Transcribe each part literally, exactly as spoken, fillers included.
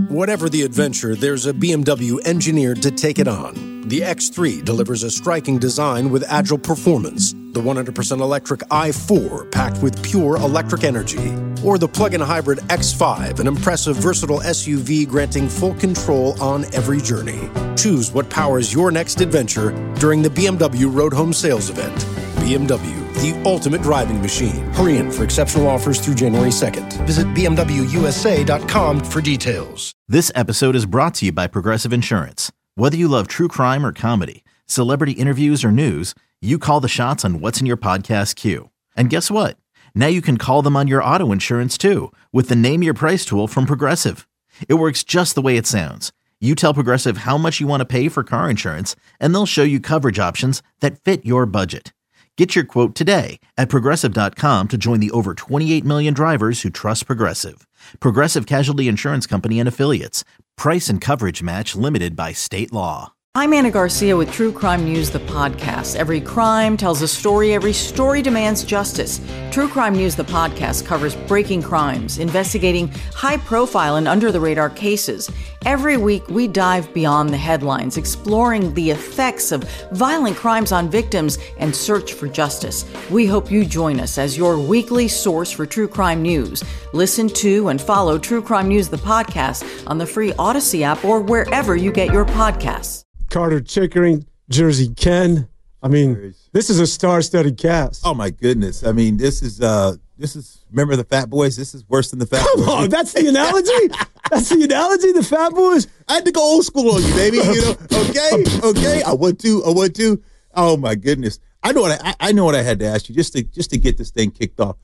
Whatever the adventure, there's a B M W engineered to take it on. The X three delivers a striking design with agile performance. The one hundred percent electric i four, packed with pure electric energy. Or the plug-in hybrid X five, an impressive, versatile S U V granting full control on every journey. Choose what powers your next adventure during the B M W Road Home Sales Event. B M W, the ultimate driving machine. Hurry in for exceptional offers through January second. Visit B M W U S A dot com for details. This episode is brought to you by Progressive Insurance. Whether you love true crime or comedy, celebrity interviews or news, you call the shots on what's in your podcast queue. And guess what? Now you can call them on your auto insurance too with the Name Your Price tool from Progressive. It works just the way it sounds. You tell Progressive how much you want to pay for car insurance, and they'll show you coverage options that fit your budget. Get your quote today at Progressive dot com to join the over twenty-eight million drivers who trust Progressive. Progressive Casualty Insurance Company and Affiliates. Price and coverage match limited by state law. I'm Anna Garcia with True Crime News, the podcast. Every crime tells a story. Every story demands justice. True Crime News, the podcast, covers breaking crimes, investigating high-profile and under-the-radar cases. Every week, we dive beyond the headlines, exploring the effects of violent crimes on victims and search for justice. We hope you join us as your weekly source for true crime news. Listen to and follow True Crime News, the podcast, on the free Odyssey app or wherever you get your podcasts. Carter Chickering, Jersey Ken. I mean, this is a star-studded cast. Oh my goodness! I mean, this is uh, this is. Remember the Fat Boys? This is worse than the Fat Come Boys. on, that's the analogy. That's the analogy. The Fat Boys. I had to go old school on you, baby. You know? Okay, okay. I want to. I want to. Oh my goodness! I know what I, I know what I had to ask you just to just to get this thing kicked off.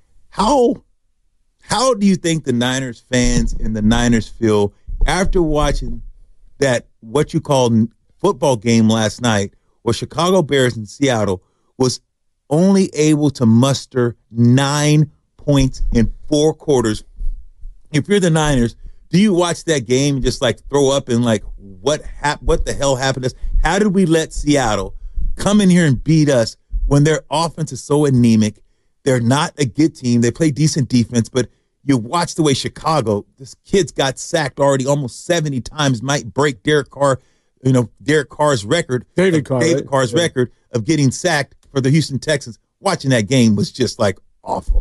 How how do you think the Niners fans and the Niners feel after watching that what you call football game last night, where Chicago Bears and Seattle was only able to muster nine points in four quarters? If you're the Niners, do you watch that game and just like throw up and like what hap- what the hell happened to us? How did we let Seattle come in here and beat us when their offense is so anemic? They're not a good team. They play decent defense, but you watch the way Chicago, this kid's got sacked already almost seventy times, might break Derek Carr, you know, Derek Carr's record, David Carr, David right? Carr's yeah. record of getting sacked for the Houston Texans. Watching that game was just like awful.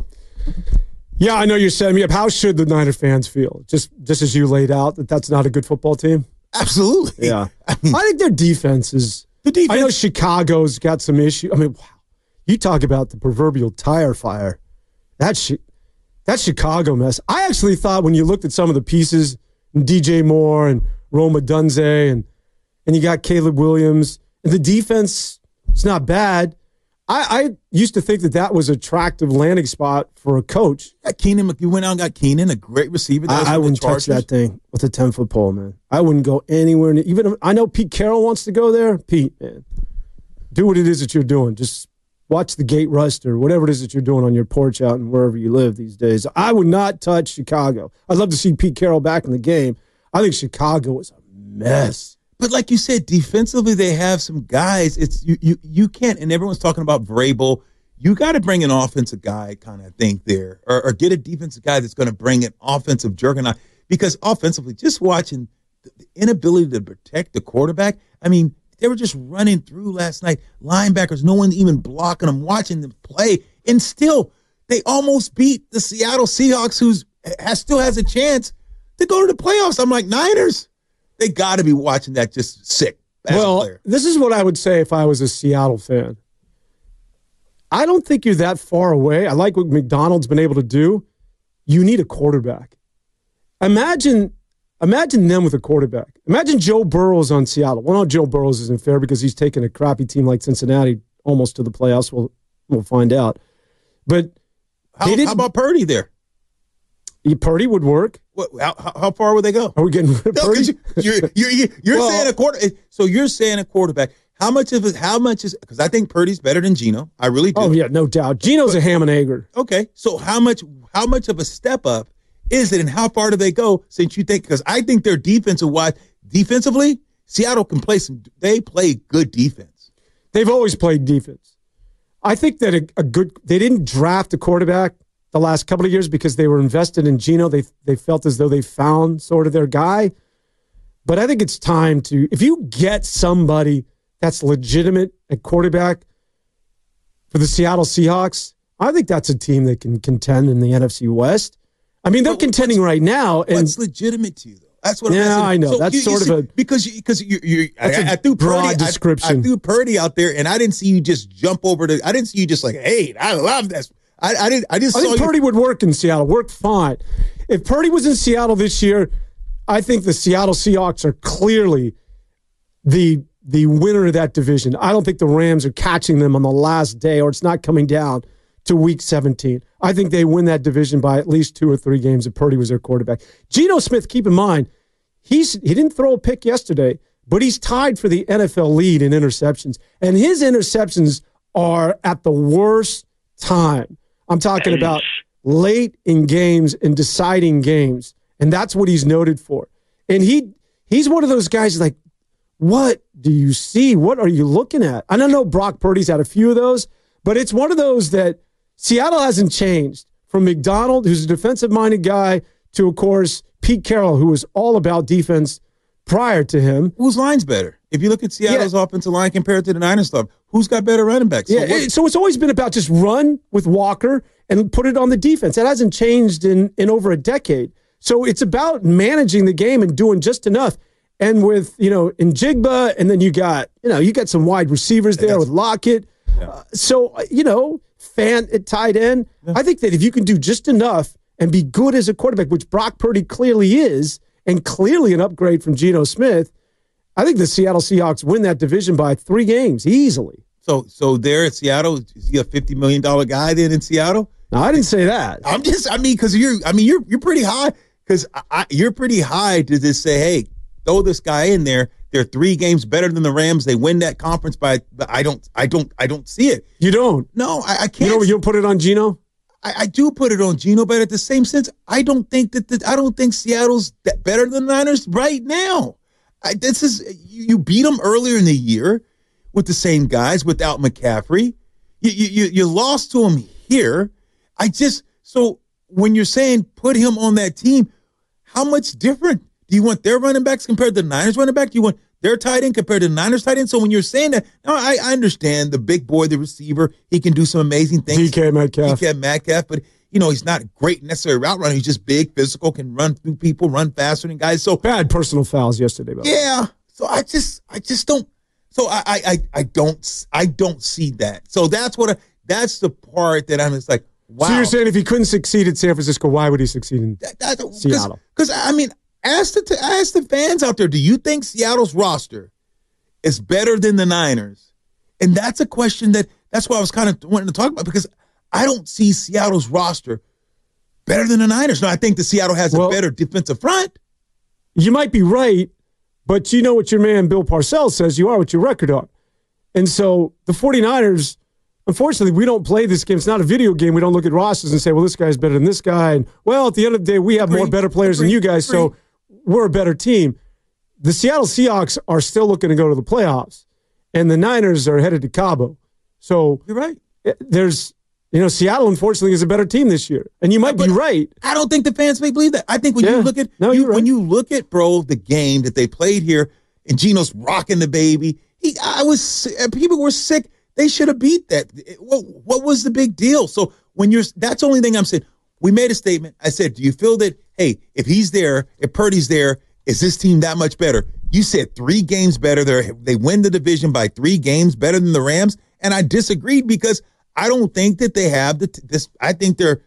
Yeah, I know you're setting me up. How should the Niner fans feel? Just just as you laid out, that that's not a good football team? Absolutely. Yeah. I, mean, I think their defense is – the defense, I know Chicago's got some issue. I mean, wow. You talk about the proverbial tire fire. That's shit. That Chicago mess. I actually thought when you looked at some of the pieces, D J Moore and Roma Dunze, and and you got Caleb Williams, and the defense, it's not bad. I, I used to think that that was an attractive landing spot for a coach. got Keenan, you went out and got Keenan, a great receiver. I, I wouldn't touch that thing with a ten-foot pole, man. I wouldn't go anywhere near. Even if, I know Pete Carroll wants to go there. Pete, man, do what it is that you're doing. Just watch the gate rust or whatever it is that you're doing on your porch out and wherever you live these days. I would not touch Chicago. I'd love to see Pete Carroll back in the game. I think Chicago is a mess. But like you said, defensively they have some guys. It's you you you can't, and everyone's talking about Vrabel. You got to bring an offensive guy kind of think there, or, or get a defensive guy that's going to bring an offensive juggernaut. Because offensively, just watching the inability to protect the quarterback, I mean, they were just running through last night. Linebackers, no one even blocking them, watching them play. And still, they almost beat the Seattle Seahawks, who has, still has a chance to go to the playoffs. I'm like, Niners, they got to be watching that just sick. Well, player. This is what I would say if I was a Seattle fan. I don't think you're that far away. I like what McDonald's been able to do. You need a quarterback. Imagine... Imagine them with a quarterback. Imagine Joe Burrows on Seattle. Well, no, Joe Burrows isn't fair because he's taken a crappy team like Cincinnati almost to the playoffs. We'll we'll find out. But how, how about Purdy there? He, Purdy would work. What, how, how far would they go? Are we getting rid of no, Purdy? You're, you're, you're, you're well, saying a quarter. So you're saying a quarterback. How much of it? How much is? Because I think Purdy's better than Geno. I really do. Oh yeah, no doubt. Geno's but, a ham and egger. Okay, so how much? How much of a step up is it, and how far do they go? Since you think, because I think their defensive wise, defensively, Seattle can play some. They play good defense. They've always played defense. I think that a, a good. They didn't draft a quarterback the last couple of years because they were invested in Geno. They they felt as though they found sort of their guy. But I think it's time to, if you get somebody that's legitimate at quarterback for the Seattle Seahawks, I think that's a team that can contend in the N F C West. I mean, they're but contending right now. And what's legitimate to you, though? That's what I'm yeah, asking. I know. So that's you, sort you of see, a because you, because you you I, I, I threw broad Purdy, description. I, I threw Purdy out there, and I didn't see you just jump over to. I didn't see you just like, hey, I love this. I, I didn't. I just. I saw think you. Purdy would work in Seattle. Work fine. If Purdy was in Seattle this year, I think the Seattle Seahawks are clearly the the winner of that division. I don't think the Rams are catching them on the last day, or it's not coming down to week seventeen. I think they win that division by at least two or three games if Purdy was their quarterback. Geno Smith, keep in mind, he's he didn't throw a pick yesterday, but he's tied for the N F L lead in interceptions. And his interceptions are at the worst time. I'm talking Nice. about late in games and deciding games. And that's what he's noted for. And he he's one of those guys like, what do you see? What are you looking at? I don't know Brock Purdy's had a few of those, but it's one of those that Seattle hasn't changed from McDonald, who's a defensive-minded guy, to, of course, Pete Carroll, who was all about defense prior to him. Whose line's better? If you look at Seattle's yeah. offensive line compared to the Niners stuff, who's got better running backs? So, yeah, it, so it's always been about just run with Walker and put it on the defense. That hasn't changed in, in over a decade. So it's about managing the game and doing just enough. And with, you know, Njigba, and then you got, you know, you got some wide receivers there with Lockett. Yeah. Uh, so, you know, Fant at tight end. Yeah. I think that if you can do just enough and be good as a quarterback, which Brock Purdy clearly is, and clearly an upgrade from Geno Smith, I think the Seattle Seahawks win that division by three games easily. So, so there at Seattle, is he a fifty million dollars guy then in Seattle? No, I didn't say that. I'm just, I mean, because you're, I mean, you're, you're pretty high. Because you're pretty high to just say, hey, throw this guy in there. They're three games better than the Rams. They win that conference by. I don't. I don't. I don't see it. You don't. No, I, I can't. You know, you'll put it on Geno. I, I do put it on Geno, but at the same sense, I don't think that. The, I don't think Seattle's that better than the Niners right now. I, this is you, you beat them earlier in the year with the same guys without McCaffrey. You you you lost to him here. I just so when you're saying put him on that team, how much different? Do you want their running backs compared to the Niners running back? Do you want their tight end compared to the Niners tight end? So when you're saying that, no, I, I understand the big boy, the receiver, he can do some amazing things. D K Metcalf. D K Metcalf, but you know, he's not great necessarily route runner. He's just big, physical, can run through people, run faster than guys. So bad personal fouls yesterday, by yeah. So I just, I just don't. So I, I, I don't, I don't see that. So that's what, I, that's the part that I'm just like, wow. So you're saying if he couldn't succeed at San Francisco, why would he succeed in that, that, Seattle? Because I mean. Ask the, ask the fans out there, do you think Seattle's roster is better than the Niners? And that's a question that, that's why I was kind of wanting to talk about, because I don't see Seattle's roster better than the Niners. No, I think the Seattle has well, a better defensive front. You might be right, but you know what your man Bill Parcells says, you are what your record are. And so the 49ers, unfortunately, we don't play this game. It's not a video game. We don't look at rosters and say, well, this guy's better than this guy. And, well, at the end of the day, we have Agreed. more better players Agreed. than you guys, Agreed. so we're a better team. The Seattle Seahawks are still looking to go to the playoffs, and the Niners are headed to Cabo. So you're right. There's, you know, Seattle, unfortunately, is a better team this year, and you might but be right. I don't think the fans may believe that. I think when yeah. you look at no, you, right. when you look at bro the game that they played here, and Geno's rocking the baby. He, I was people were sick. They should have beat that. What, what was the big deal? So when you're, that's the only thing I'm saying. We made a statement. I said, do you feel that, hey, if he's there, if Purdy's there, is this team that much better? You said three games better. They they win the division by three games better than the Rams. And I disagreed because I don't think that they have the, this. I think they're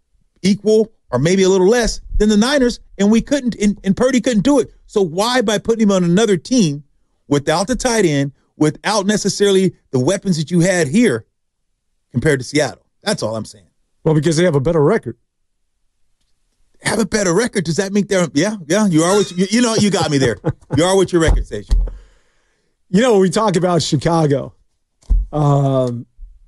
equal or maybe a little less than the Niners. And we couldn't, and, and Purdy couldn't do it. So why, by putting him on another team without the tight end, without necessarily the weapons that you had here compared to Seattle? That's all I'm saying. Well, because they have a better record. Have a better record. Does that make their yeah, yeah, you are what you, you know, you got me there. You are what your record says you are. You know, when we talk about Chicago, um,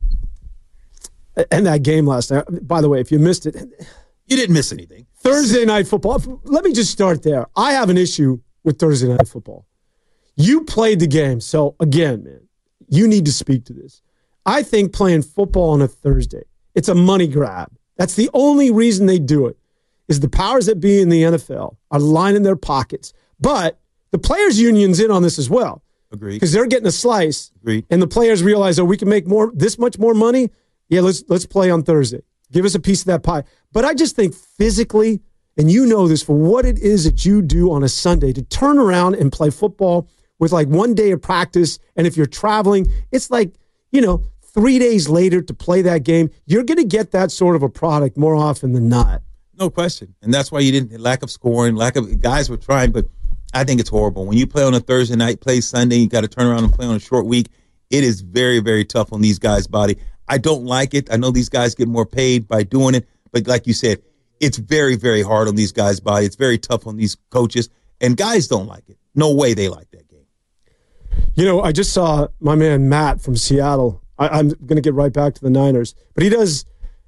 and that game last night, by the way, if you missed it, you didn't miss anything. Thursday night football. Let me just start there. I have an issue with Thursday night football. You played the game. So again, man, you need to speak to this. I think playing football on a Thursday, it's a money grab. That's the only reason they do it, is the powers that be in the N F L are lining their pockets. But the players' union's in on this as well. Agreed. Because they're getting a slice. Agreed. And the players realize, oh, we can make more, this much more money. Yeah, let's let's play on Thursday. Give us a piece of that pie. But I just think physically, and you know this, for what it is that you do on a Sunday, to turn around and play football with like one day of practice, and if you're traveling, it's like, you know, three days later to play that game, you're going to get that sort of a product more often than not. No question. And that's why you didn't, lack of scoring, lack of, guys were trying, but I think it's horrible. When you play on a Thursday night, play Sunday, you got to turn around and play on a short week. It is very, very tough on these guys' body. I don't like it. I know these guys get more paid by doing it, but like you said, it's very, very hard on these guys' body. It's very tough on these coaches, and guys don't like it. No way they like that game. You know, I just saw my man Matt from Seattle. I, I'm going to get right back to the Niners, but he does.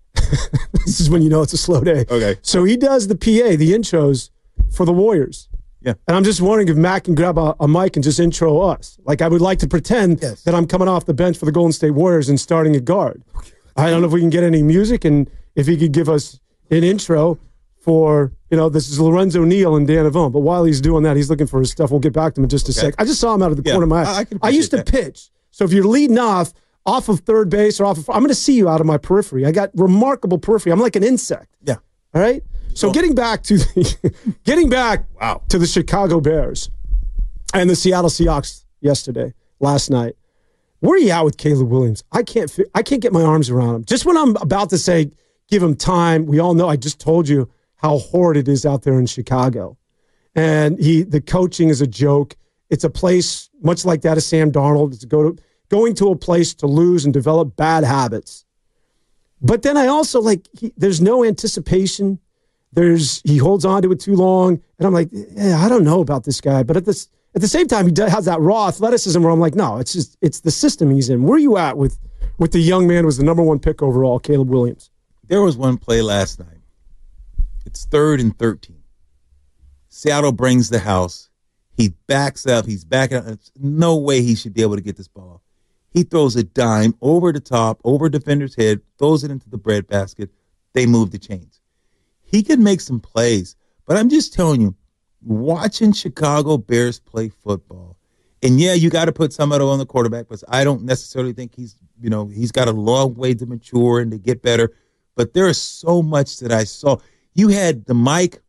This is when you know it's a slow day. Okay. So he does the P A, the intros for the Warriors. Yeah. And I'm just wondering if Matt can grab a, a mic and just intro us. Like, I would like to pretend yes. that I'm coming off the bench for the Golden State Warriors and starting at guard. I don't know if we can get any music, and if he could give us an intro for, you know, this is Lorenzo Neal and Dan Avone. But while he's doing that, he's looking for his stuff. We'll get back to him in just a okay. sec. I just saw him out of the yeah, corner of my eye. I, I, can I used to that. pitch. So if you're leading off, off of third base or off of, I'm going to see you out of my periphery. I got remarkable periphery. I'm like an insect. Yeah. All right. So getting back to the, getting back wow. to the Chicago Bears and the Seattle Seahawks yesterday, last night. Where are you at with Caleb Williams? I can't I can't get my arms around him. Just when I'm about to say, give him time, we all know I just told you how horrid it is out there in Chicago. And he the coaching is a joke. It's a place much like that of Sam Darnold. It's go to, going to a place to lose and develop bad habits. But then I also, like, he, there's no anticipation. There's he holds on to it too long. And I'm like, yeah, I don't know about this guy. But at this At the same time, he does, has that raw athleticism where I'm like, no, it's just it's the system he's in. Where are you at with with the young man who was the number one pick overall, Caleb Williams? There was one play last night. It's third and thirteen. Seattle brings the house. He backs up. He's backing up. There's no way he should be able to get this ball. He throws a dime over the top, over defender's head, throws it into the breadbasket. They move the chains. He can make some plays, but I'm just telling you, watching Chicago Bears play football, and yeah, you got to put some of it on the quarterback, but I don't necessarily think he's, you know, he's got a long way to mature and to get better. But there is so much that I saw. You had the Mike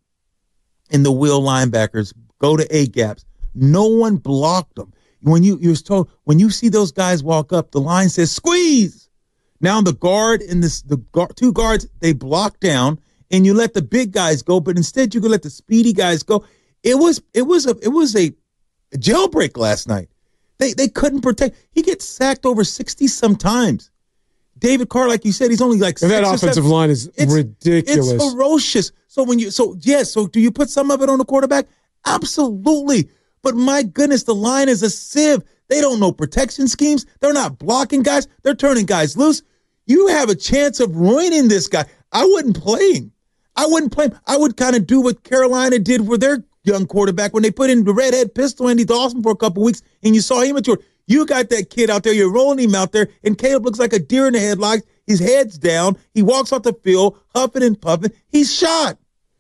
and the Will linebackers go to A gaps. No one blocked them. When you you was told when you see those guys walk up, the line says squeeze. Now the guard and this the guard, two guards, they block down, and you let the big guys go, but instead you could let the speedy guys go. It was it was a it was a jailbreak last night. They they couldn't protect. He gets sacked over sixty sometimes. David Carr, like you said, he's only like and six that or offensive seven. line is it's, ridiculous. It's ferocious. So when you so yes, so do you put some of it on the quarterback? Absolutely. But my goodness, the line is a sieve. They don't know protection schemes. They're not blocking guys. They're turning guys loose. You have a chance of ruining this guy. I wouldn't play him. I wouldn't play him. I would kind of do what Carolina did with their young quarterback when they put in the redhead pistol Andy Dawson for a couple weeks, and you saw him mature. You got that kid out there. You're rolling him out there, and Caleb looks like a deer in the headlights. His head's down. He walks off the field, huffing and puffing. He's shot.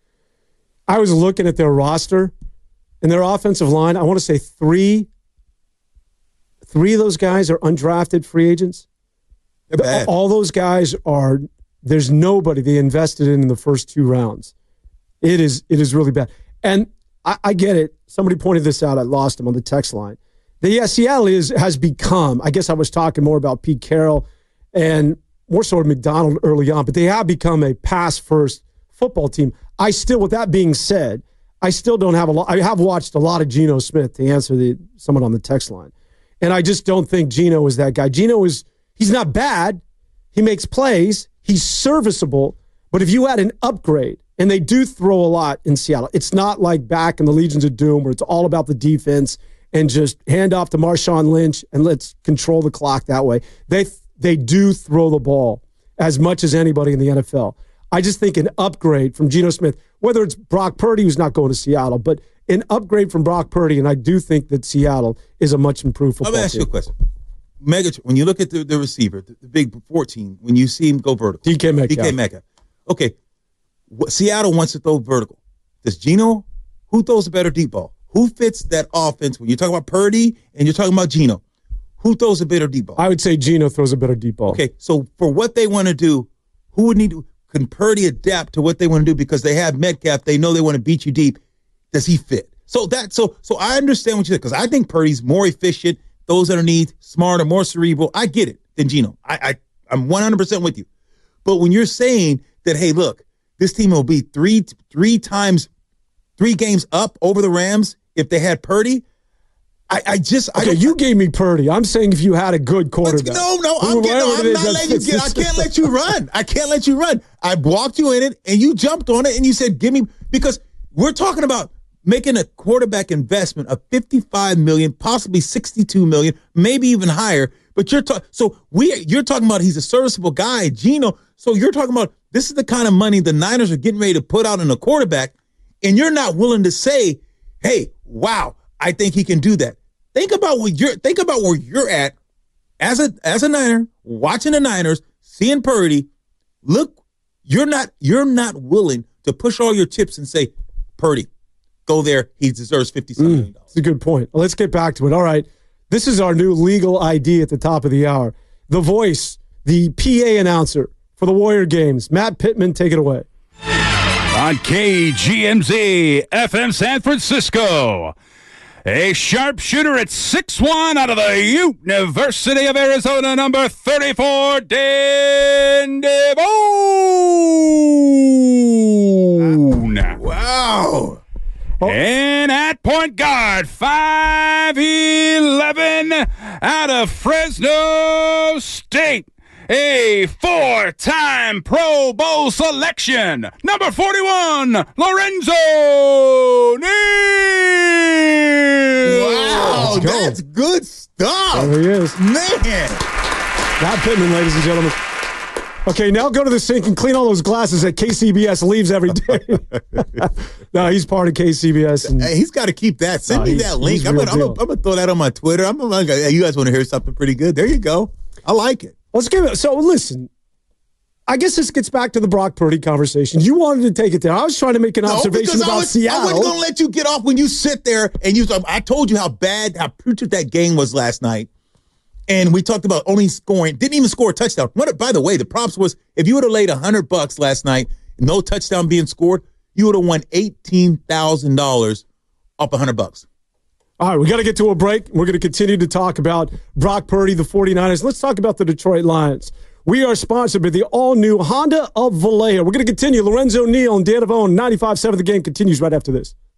I was looking at their roster and their offensive line. I want to say three, three of those guys are undrafted free agents. They're bad. All those guys are, there's nobody they invested in in the first two rounds. It is it is really bad. And I, I get it. Somebody pointed this out. I lost him on the text line. The yeah, Seattle is, has become, I guess I was talking more about Pete Carroll and more so McDonald early on, but they have become a pass-first football team. I still, with that being said, I still don't have a lot. I have watched a lot of Geno Smith to answer the someone on the text line. And I just don't think Geno is that guy. Geno is, he's not bad. He makes plays. He's serviceable. But if you had an upgrade, and they do throw a lot in Seattle, it's not like back in the Legions of Doom where it's all about the defense and just hand off to Marshawn Lynch and let's control the clock that way. They they do throw the ball as much as anybody in the N F L. I just think an upgrade from Geno Smith, whether it's Brock Purdy, who's not going to Seattle, but an upgrade from Brock Purdy, and I do think that Seattle is a much improved football team. Let me ask you a question. Megatron, when you look at the, the receiver, the, the big fourteen, when you see him go vertical. D K Metcalf. D K Metcalf. Okay, Seattle wants to throw vertical. Does Geno, who throws a better deep ball? Who fits that offense? When you're talking about Purdy and you're talking about Geno, who throws a better deep ball? I would say Geno throws a better deep ball. Okay, so for what they want to do, who would need to, can Purdy adapt to what they want to do because they have Metcalf, they know they want to beat you deep. Does he fit? So that so so I understand what you said because I think Purdy's more efficient, those underneath, smarter, more cerebral. I get it than Geno. I, I I'm one hundred percent with you. But when you're saying that, hey, look, this team will be three three times, three games up over the Rams if they had Purdy, I, I just okay. I You gave me Purdy. I'm saying if you had a good quarterback. No, no, I'm, getting, no, I'm not letting you get. I can't let you run. I can't let you run. I walked you in it, and you jumped on it, and you said, "Give me," because we're talking about making a quarterback investment of fifty-five million dollars, possibly sixty-two million dollars, maybe even higher. But you're talking. So we, you're talking about he's a serviceable guy, Geno. So you're talking about this is the kind of money the Niners are getting ready to put out on a quarterback, and you're not willing to say, "Hey, wow, I think he can do that." Think about what you're. Think about where you're at as a as a Niner, watching the Niners, seeing Purdy. Look, you're not you're not willing to push all your chips and say, Purdy, go there. He deserves fifty-seven million dollars. That's a good point. Let's get back to it. All right, this is our new legal I D at the top of the hour. The voice, the P A announcer for the Warrior games, Matt Pittman. Take it away. On K G M Z F M San Francisco. A sharpshooter at six one out of the University of Arizona, number thirty-four, Dan Devone. Wow. And at point guard, five eleven out of Fresno State. A four-time Pro Bowl selection, number forty-one, Lorenzo Neal. Wow, that's good stuff. There he is. Man. Matt Pittman, ladies and gentlemen. Okay, now go to the sink and clean all those glasses that K C B S leaves every day. No, he's part of K C B S. And, hey, he's got to keep that. Send no, me that link. I'm going to throw that on my Twitter. I'm gonna, hey, you guys want to hear something pretty good? There you go. I like it. Let's give it. So listen, I guess this gets back to the Brock Purdy conversation. You wanted to take it there. I was trying to make an no, observation about I was, Seattle. I wasn't going to let you get off when you sit there and you. I told you how bad, how putrid that game was last night, and we talked about only scoring. Didn't even score a touchdown. What? By the way, the props was if you would have laid a hundred bucks last night, no touchdown being scored, you would have won eighteen thousand dollars off a hundred bucks. All right, we got to get to a break. We're going to continue to talk about Brock Purdy, the 49ers. Let's talk about the Detroit Lions. We are sponsored by the all-new Honda of Vallejo. We're going to continue. Lorenzo Neal and Dan Devone, ninety-five point seven The Game continues right after this.